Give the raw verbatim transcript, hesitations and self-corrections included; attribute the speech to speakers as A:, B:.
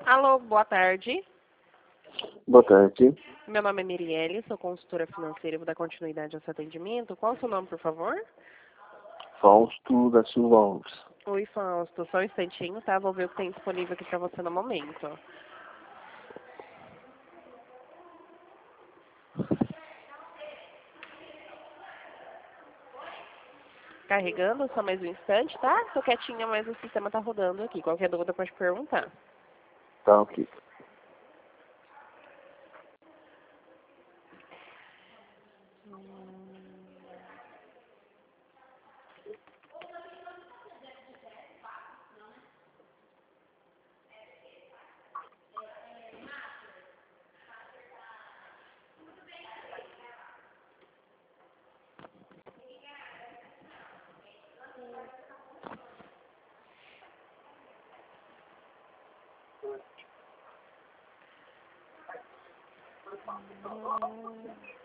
A: Alô, boa tarde.
B: Boa tarde.
A: Meu nome é Mirielle, sou consultora financeira e vou dar continuidade ao seu atendimento. Qual o seu nome, por favor?
B: Fausto da Silva Alves.
A: Oi, Fausto. Só um instantinho, tá? Vou ver o que tem disponível aqui para você no momento. Carregando, só mais um instante, tá? Tô quietinha, mas o sistema tá rodando aqui. Qualquer dúvida pode perguntar.
B: Tá ok.
A: Hum.